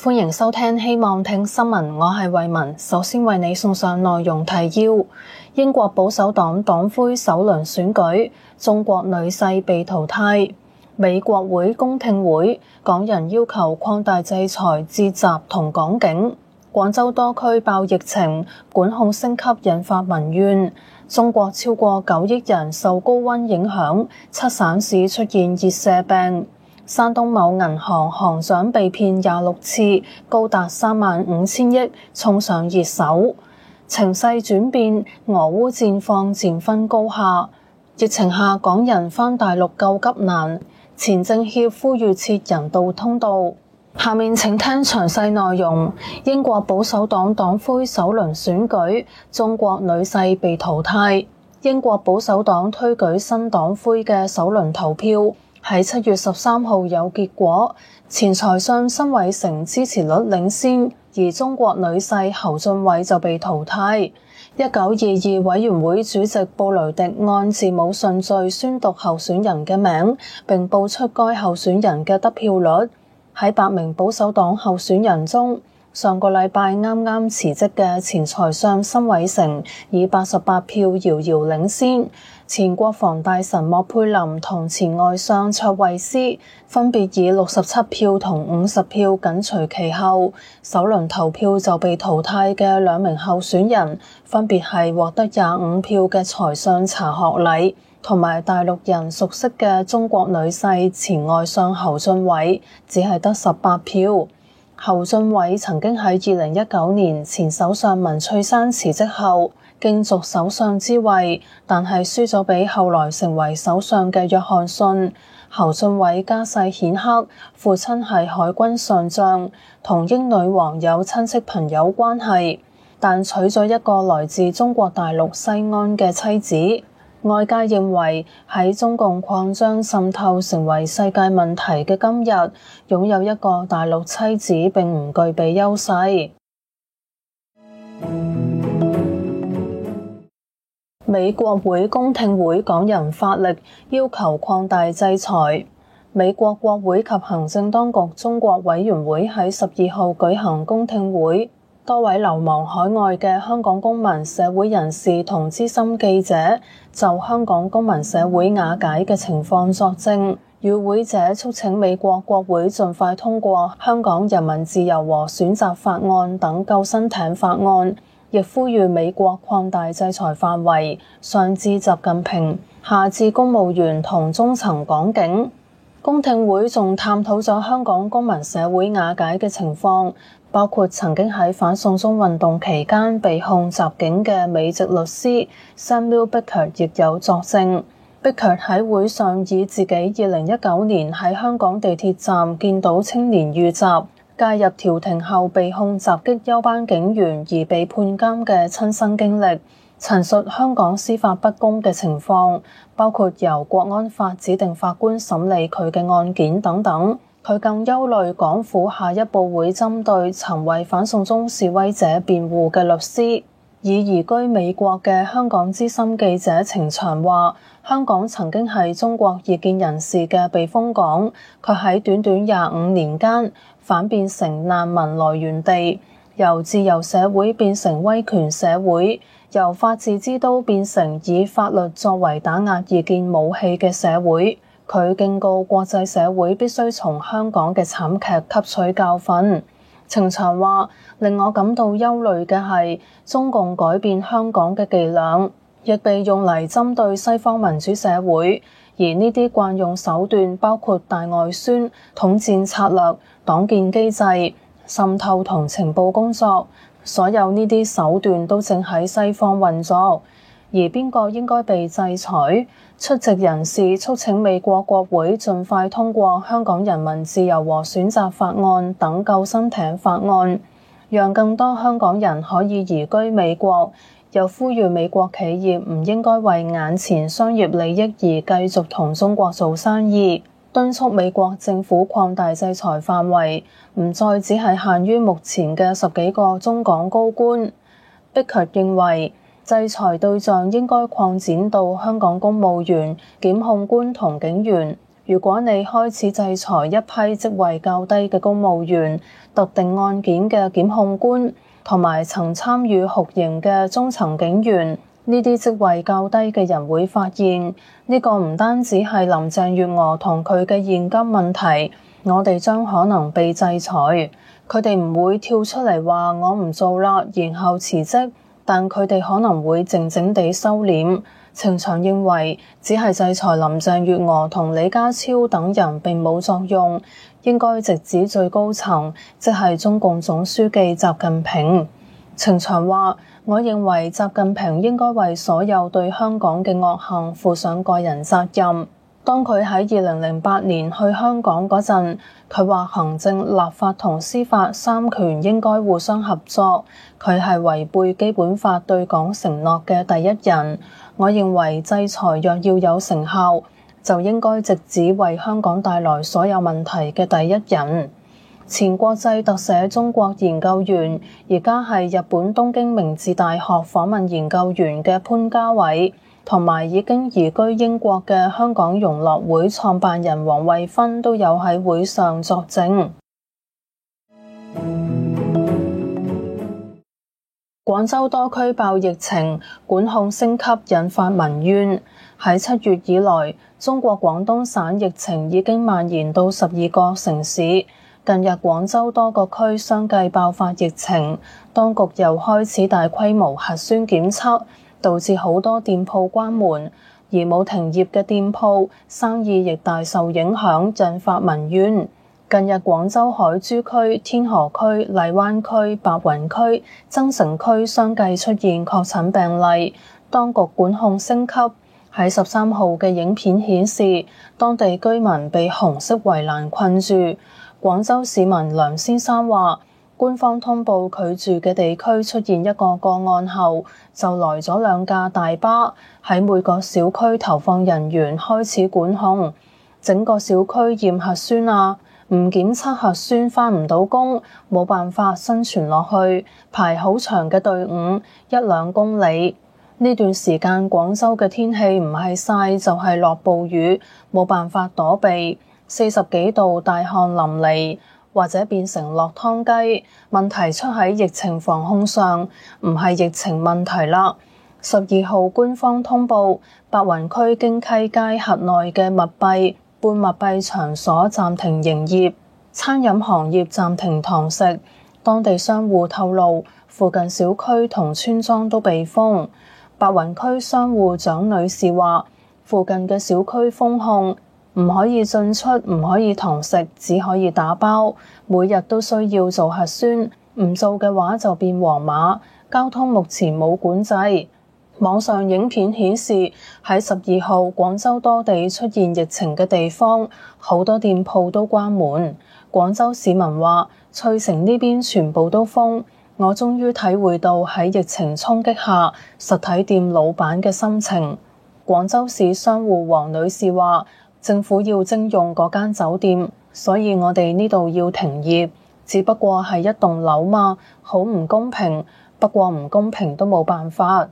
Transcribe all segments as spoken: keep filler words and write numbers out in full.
歡迎收聽希望聽新聞，我係慧雯。首先為你送上內容提要：英國保守黨黨魁首輪選舉，中國女婿被淘汰；美國會公聽會，港人要求擴大制裁至襲同港警；廣州多區爆疫情，管控升級引發民怨；中國超過九億人受高溫影響，七省市出現熱射病；山東某銀行行長被騙廿六次，高達三萬五千億，衝上熱搜。情勢轉變，俄烏戰況漸分高下。疫情下，港人返大陸救急難，前政協呼籲設人道通道。下面請聽詳細內容。英國保守黨黨魁首輪選舉，中國女婿被淘汰。英國保守黨推舉新黨魁嘅首輪投票喺七月十三號有結果，前財相辛偉誠支持率領先，而中國女婿侯俊偉就被淘汰。一九二二委員會主席布雷迪按字母順序宣讀候選人嘅名，並報出該候選人嘅得票率。喺八名保守黨候選人中，上個禮拜啱啱辭職嘅前財相辛偉誠以八十八票遙遙領先，前國防大臣莫佩林同前外相卓慧思分別以六十七票同五十票緊隨其後。首輪投票就被淘汰嘅兩名候選人分別係獲得廿五票嘅財相查學禮同埋大陸人熟悉嘅中國女婿前外相侯俊偉，只係得十八票。侯俊偉曾經喺二零一九年前首相文翠珊辭職後競逐首相之位，但係輸咗俾後來成為首相嘅約翰遜。侯俊偉家世顯赫，父親係海軍上將，同英女王有親戚朋友關係，但娶咗一個來自中國大陸西安嘅妻子。外界認為喺中共擴張滲透成為世界問題嘅今日，擁有一個大陸妻子並唔具備優勢。美國會公聽會港人發力，要求擴大制裁。美國國會及行政當局中國委員會喺十二號舉行公聽會，多位流亡海外嘅香港公民、社會人士同資深記者就香港公民社會瓦解嘅情況作證，與會者促請美國國會盡快通過香港人民自由和選擇法案等救生艇法案，亦呼籲美國擴大制裁範圍，上至習近平，下至公務員同中層港警。公聽會仲探討咗香港公民社會瓦解嘅情況，包括曾經喺反送中運動期間被控襲警嘅美籍律師 Samuel Bickert 亦有作證。Bickert 喺會上以自己二零一九年喺香港地鐵站見到青年遇襲，介入調停後被控襲擊休班警員而被判監嘅親身經歷，陳述香港司法不公嘅情況，包括由國安法指定法官審理佢嘅案件等等。佢更憂慮港府下一步會針對曾為反送中示威者辯護嘅律師。已移居美國嘅香港資深記者程翔話，香港曾經係中國異見人士嘅避風港，佢喺短短廿五年間反變成難民來源地，由自由社會變成威權社會，由法治之都變成以法律作為打壓異見武器嘅社會。佢警告國際社會必須從香港嘅慘劇吸取教訓。程翔話，令我感到憂慮嘅係中共改變香港嘅伎倆，亦被用嚟針對西方民主社會，而呢啲慣用手段包括大外宣、統戰策略、黨建機制、滲透同情報工作，所有呢啲手段都正喺西方運作。而邊個應該被制裁？出席人士促請美國國會盡快通過香港人民自由和選擇法案等救生艇法案，讓更多香港人可以移居美國。又呼籲美國企業唔應該為眼前商業利益而繼續同中國做生意，敦促美國政府擴大制裁範圍，唔再只係限於目前嘅十幾個中港高官。Bickert認為，制裁對象應該擴展到香港公務員、檢控官同警員， 如果你開始制裁一批職位較低嘅公務員、特定案件嘅檢控官同埋曾參與酷刑嘅中層警員，呢啲職位較低嘅人會發現，呢個唔單止係林鄭月娥同佢嘅現金問題，我哋將可能被制裁。佢哋唔會跳出嚟話我唔做啦，然後辭職，但佢哋可能會靜靜地收斂。程翔認為，只係制裁林鄭月娥同李家超等人並冇作用，應該直指最高層，即係中共總書記習近平。程翔話：我認為習近平應該為所有對香港嘅惡行負上個人責任。當佢喺二零零八年去香港嗰陣，佢話行政、立法同司法三權應該互相合作。佢係違背基本法對港承諾嘅第一人。我認為制裁若要有成效，就應該直指為香港帶來所有問題嘅第一人。前國際特寫中國研究員，而家係日本東京明治大學訪問研究員嘅潘家偉，同埋已經移居英國嘅香港融樂會創辦人王惠芬都有喺會上作證。廣州多區爆疫情，管控升級引發民怨。喺七月以來，中國廣東省疫情已經蔓延到十二個城市。近日廣州多個區相繼爆發疫情，當局又開始大規模核酸檢測，導致好多店鋪關門，而冇停業嘅店鋪生意亦大受影響，引發民怨。近日廣州海珠區、天河區、荔灣區、白雲區、增城區相繼出現確診病例，當局管控升級。喺十三號嘅影片顯示，當地居民被紅色圍欄困住。廣州市民梁先生話，官方通報佢住嘅地區出現一個個案後，就來咗兩架大巴喺每個小區投放人員開始管控，整個小區驗核酸啊，唔檢測核酸返唔到工，冇辦法生存落去，排好長嘅隊伍，一兩公里。呢段時間廣州嘅天氣唔係曬就係落暴雨，冇辦法躲避，四十幾度大汗淋漓，或者變成落湯雞。問題出喺疫情防控上，唔係疫情問題啦。十二號官方通報，白雲區京溪街轄內嘅密閉、半密閉場所暫停營業，餐飲行業暫停堂食。當地商戶透露，附近小區同村莊都被封。白雲區商戶蔣女士話，附近嘅小區封控，唔可以進出，唔可以堂食，只可以打包，每日都需要做核酸，唔做嘅話就變黃碼。交通目前冇管制。網上影片顯示，喺十二號廣州多地出現疫情嘅地方，好多店鋪都關門。廣州市民話，翠城呢邊全部都封。我終於體會到喺疫情衝擊下實體店老闆嘅心情。廣州市商戶黃女士話，政府要徵用嗰間酒店，所以我哋呢度要停業。只不過係一棟樓嘛，好唔公平。不過唔公平都冇辦法。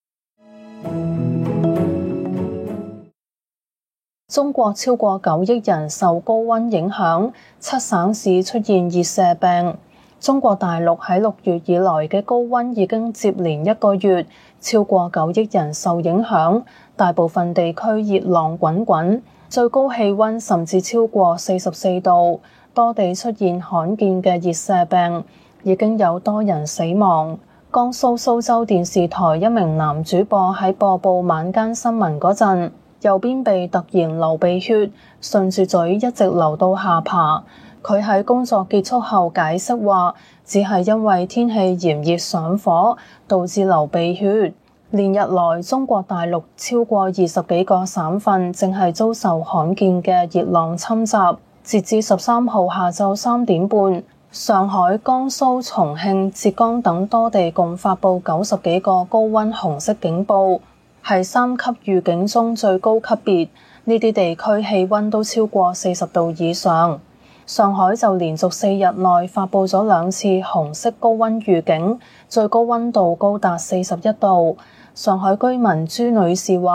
中國超過九億人受高溫影響，七省市出現熱射病。中國大陸喺六月以來嘅高溫已經接連一個月，超過九億人受影響，大部分地區熱浪滾滾，最高氣溫甚至超過四十四度，多地出現罕見嘅熱射病，已經有多人死亡。江蘇蘇州電視台一名男主播喺播報晚間新聞嗰陣，右邊鼻突然流鼻血，順住嘴一直流到下巴。佢喺工作結束後解釋話，只係因為天氣炎熱上火，導致流鼻血。連日來，中國大陸超過二十幾個省份正係遭受罕見嘅熱浪侵襲。截至十三號下晝三點半，上海、江蘇、重慶、浙江等多地共發布九十幾個高溫紅色警報，係三級預警中最高級別。呢啲地區氣溫都超過四十度以上。上海就連續四日內發布咗兩次紅色高溫預警，最高溫度高達四十一度。上海居民朱女士話，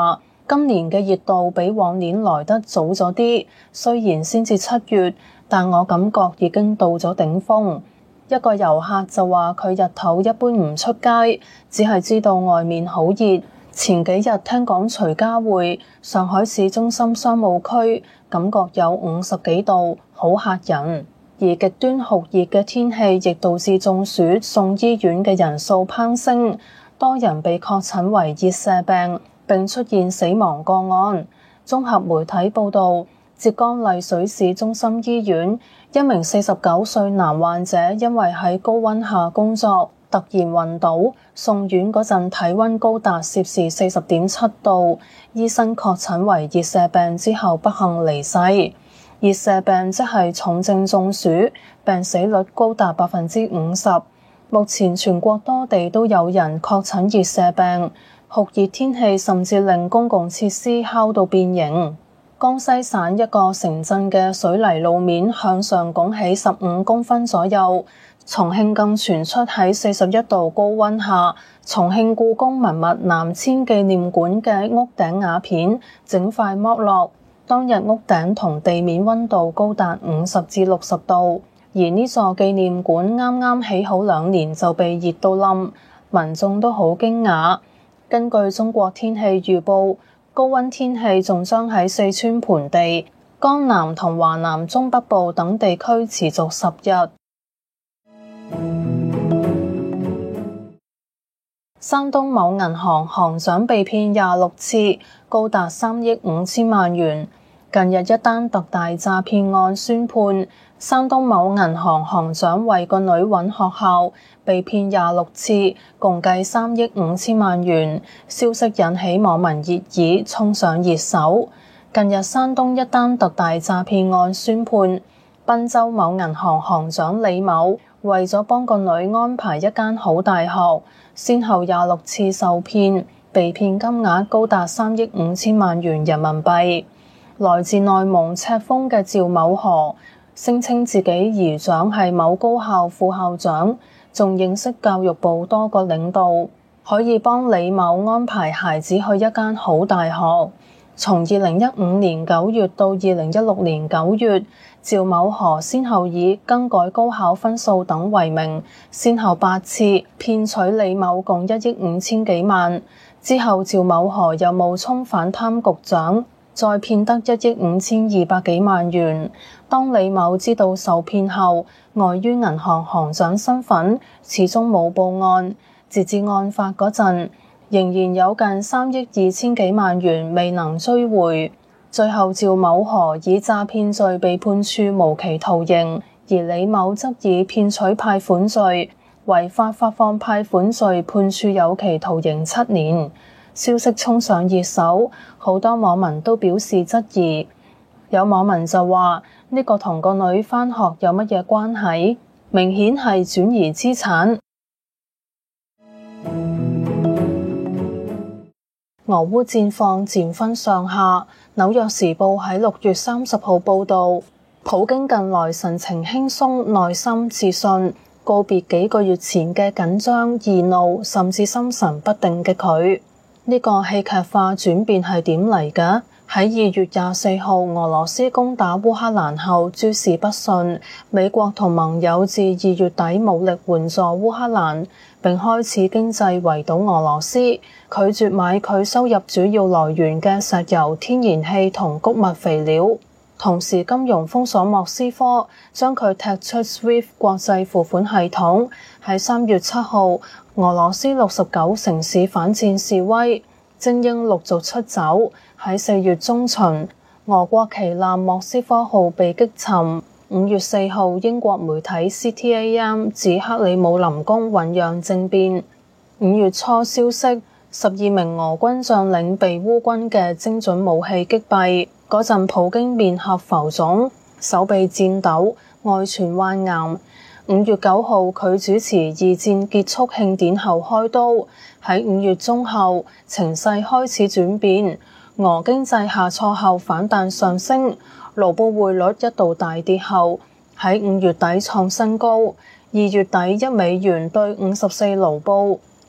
今年嘅熱度比往年來得早咗啲，雖然先至七月，但我感覺已經到咗頂峰。一個遊客就話佢日頭一般唔出街，只係知道外面好熱。前幾日聽講徐家匯上海市中心商務區感覺有五十幾度，好嚇人。而極端酷熱嘅天氣亦導致中暑送醫院嘅人數攀升，多人被確診為熱射病，並出現死亡個案。綜合媒體報導，浙江麗水市中心醫院一名四十九歲男患者因為喺高溫下工作，突然暈倒，送院嗰陣體溫高達攝氏四十點七度，醫生確診為熱射病之後不幸離世。熱射病即係重症中暑，病死率高達百分之五十。目前全國多地都有人確診熱射病，酷熱天氣甚至令公共設施烤到變形。江西省一個城鎮嘅水泥路面向上拱起十五公分左右。重慶更傳出喺四十一度高溫下，重慶故宮文物南遷紀念館嘅屋頂瓦片整塊剝落。當日屋頂同地面溫度高達五十至六十度，而呢座紀念館啱啱起好兩年就被熱到冧，民眾都好驚訝。根據中國天氣預報，高溫天氣仲將喺四川盆地、江南同華南中北部等地區持續十日。山東某銀行行長被騙廿六次，高達三億五千萬元。近日一單特大詐騙案宣判，山東某銀行行長為個女揾學校，被騙廿六次，共計三億五千萬元。消息引起網民熱議，衝上熱搜。近日山東一單特大詐騙案宣判，濱州某銀行行長李某為咗幫個女安排一間好大學，先後廿六次受騙，被騙金額高達三億五千萬元人民幣。來自內蒙赤峰嘅趙某河聲稱自己姨丈係某高校副校長，仲認識教育部多個領導，可以幫李某安排孩子去一間好大學。從二零一五年九月到二零一六年九月，趙某河先後以更改高考分數等為名，先後八次騙取李某共一億五千幾萬。之後趙某河又冒充反貪局長，再騙得一億五千二百幾萬元。當李某知道受騙後，礙於銀行行長身份，始終冇報案。截至案發嗰陣，仍然有近三億二千幾萬元未能追回。最後趙某河以詐騙罪被判處無期徒刑，而李某則以騙取派款罪、違法發放派款罪判處有期徒刑七年。消息衝上熱搜，好多網民都表示質疑。有網民就話：呢個同個女返學有乜嘢關係？明顯係轉移資產。俄烏戰況漸分上下。紐約時報喺六月三十號報導，普京近來神情輕鬆、內心自信，告別幾個月前嘅緊張、易怒，甚至心神不定嘅佢。呢個戲劇化轉變係點嚟嘅？喺二月廿四號俄羅斯攻打烏克蘭後，諸事不順，美國同盟友自二月底武力援助烏克蘭，並開始經濟圍堵俄羅斯，拒絕買佢收入主要來源嘅石油、天然氣同穀物肥料，同時金融封鎖莫斯科，將佢踢出 SWIFT 國際付款系統。喺三月七號，俄羅斯六十九城市反戰示威，精英陸續出走。喺四月中旬，俄國旗艦莫斯科號被擊沉。五月四號，英國媒體 C T A M 指克里姆林宮醞釀政變。五月初消息，十二名俄軍將領被烏軍嘅精準武器擊斃。嗰陣普京面頰浮腫，手臂顫抖，外傳患癌。五月九號，佢主持二戰結束慶典後開刀。喺五月中後，情勢開始轉變。俄經濟下挫後反彈上升，盧布匯率一度大跌後，喺五月底創新高。二月底一美元兌五十四盧布，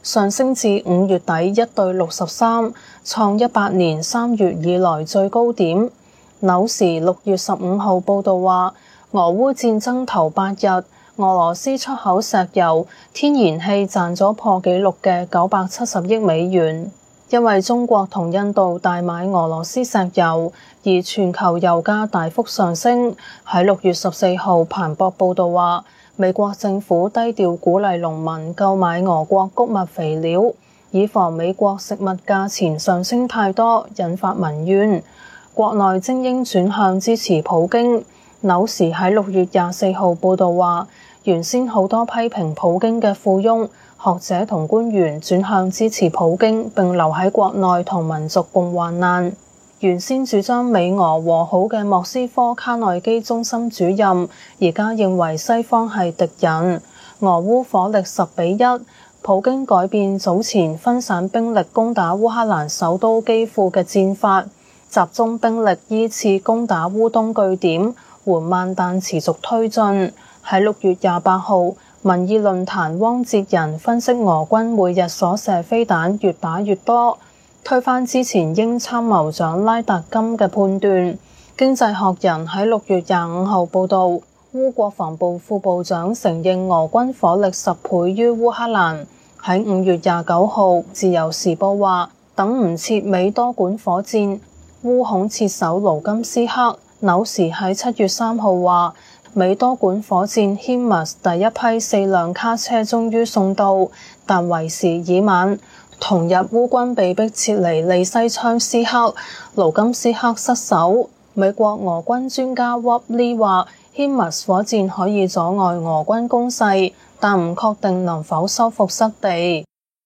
上升至五月底一對六十三，創一八年三月以來最高點。紐時六月十五號報導話，俄烏戰爭頭八日，俄羅斯出口石油、天然氣賺咗破紀錄嘅九百七十億美元。因為中國同印度大買俄羅斯石油，而全球油價大幅上升。喺六月十四號，彭博報導話，美國政府低調鼓勵農民購買俄國穀物肥料，以防美國食物價錢上升太多，引發民怨。國內精英轉向支持普京。紐時喺六月廿四號報導話，原先好多批評普京嘅富翁、學者同官員轉向支持普京，並留喺國內同民族共患難。原先主張美俄和好嘅莫斯科卡內基中心主任，而家認為西方係敵人。俄烏火力十比一，普京改變早前分散兵力攻打烏克蘭首都基輔嘅戰法，集中兵力依次攻打烏東據點，緩慢但持續推進。喺六月廿八號，民意論壇汪哲仁分析俄軍每日所射飛彈越打越多，推翻之前英參謀長拉達金嘅判斷。經濟學人喺六月廿五號報導，烏國防部副部長承認俄軍火力十倍於烏克蘭。喺五月廿九號，自由時報話，等唔切美多管火箭，烏恐撤守盧甘斯克。紐時喺七月三號話，美多管火箭 HIMARS 第一批四輛卡車終於送到，但為時已晚。同日烏軍被迫撤離利西昌斯克，盧甘斯克失守。美國俄軍專家 Rob Lee 話 HIMARS 火箭可以阻礙俄軍攻勢，但唔確定能否收復失地。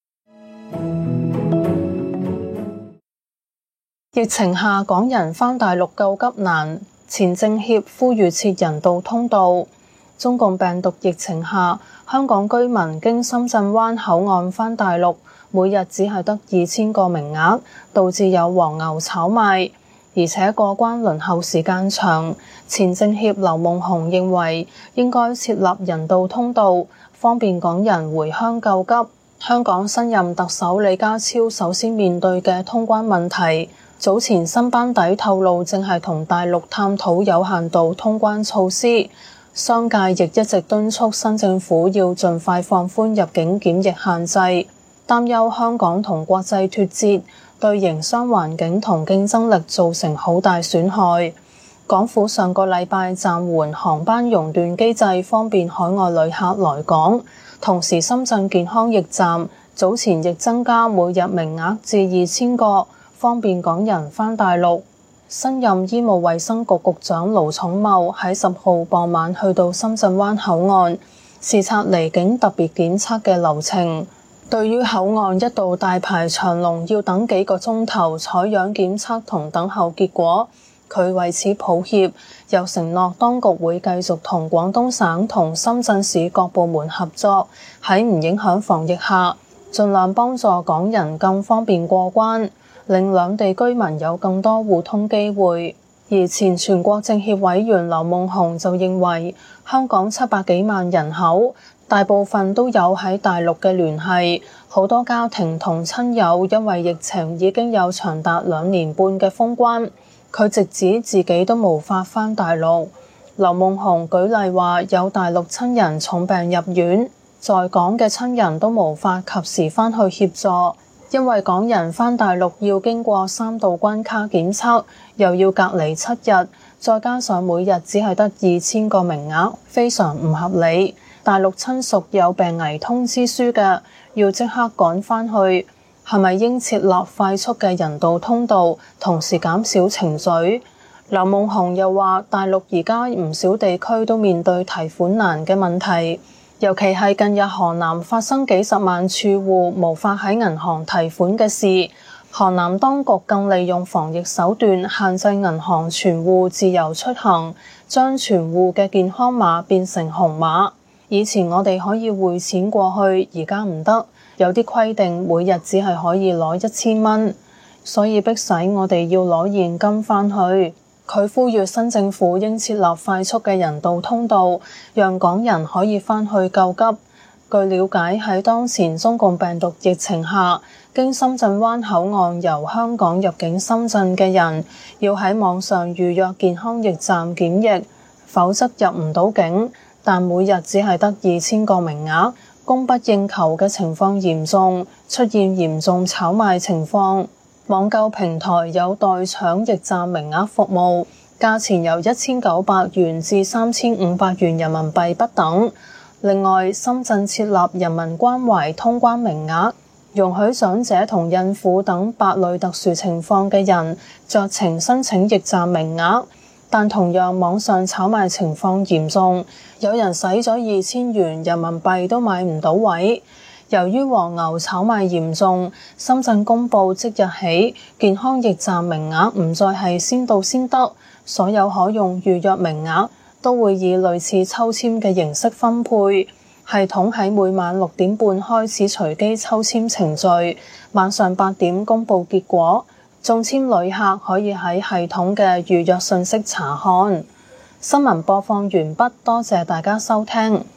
疫情下，港人返大陸救急難，前政協呼籲設人道通道。中共病毒疫情下，香港居民經深圳灣口岸返大陸，每日只係得二千個名額，導致有黃牛炒賣，而且過關輪候時間長。前政協劉夢熊認為應該設立人道通道，方便港人回鄉救急。香港新任特首李家超首先面對嘅通關問題，早前新班底透露正係同大陸探討有限度通關措施。商界亦一直敦促新政府要盡快放寬入境檢疫限制，擔憂香港同國際脫節，對營商環境同競爭力造成好大損害。港府上個禮拜暫緩航班熔斷機制，方便海外旅客來港。同時，深圳健康驛站早前亦增加每日名額至二千個，方便港人返大陸。新任醫務衛生局局長盧寵茂喺十號傍晚去到深圳灣口岸視察離境特別檢測嘅流程。對於口岸一度大排長龍，要等幾個鐘頭採樣檢測同等候結果，佢為此抱歉，又承諾當局會繼續同廣東省同深圳市各部門合作，喺唔影響防疫下，盡量幫助港人更方便過關，令兩地居民有更多互通機會。而前全國政協委員劉夢熊就認為，香港七百幾萬人口，大部分都有喺大陸嘅聯繫，好多家庭同親友因為疫情已經有長達兩年半嘅封關，佢直指自己都無法返大陸。劉夢熊舉例話，有大陸親人重病入院，在港嘅親人都無法及時返去協助。因為港人返大陸要經過三道關卡檢測，又要隔離七日，再加上每日只係得二千個名額，非常唔合理。大陸親屬有病危通知書嘅，要即刻趕返去，係咪應設立快速嘅人道通道，同時減少程序？劉夢熊又話，大陸而家唔少地區都面對提款難嘅問題。尤其係近日河南發生幾十萬儲戶無法喺銀行提款嘅事，河南當局更利用防疫手段限制銀行存戶自由出行，將存戶嘅健康碼變成紅碼。以前我哋可以匯錢過去，而家唔得，有啲規定每日只係可以攞一千蚊，所以迫使我哋要攞現金返去。佢呼籲新政府應設立快速嘅人道通道，讓港人可以返去救急。 據了解，喺當前中共病毒疫情下，經深圳灣口岸由香港入境深圳嘅人，要喺網上預約健康驛站檢疫，否則入唔到境。但每日只係得二千個名額，供不應求嘅情況嚴重，出現嚴重炒賣情況。網購平台有代搶驛站名額服務，價錢由一千九百元至三千五百元人民幣不等。另外，深圳設立人民關懷通關名額，容許長者同孕婦等八類特殊情況嘅人酌情申請驛站名額，但同樣網上炒賣情況嚴重，有人使咗二千元人民幣都買唔到位。由於黃牛炒賣嚴重，深圳公佈即日起健康驛站名額唔再係先到先得，所有可用預約名額都會以類似抽籤嘅形式分配，系統喺每晚六點半開始隨機抽籤程序，晚上八點公佈結果。中籤旅客可以喺系統嘅預約信息查看。新聞播放完畢，多謝大家收聽。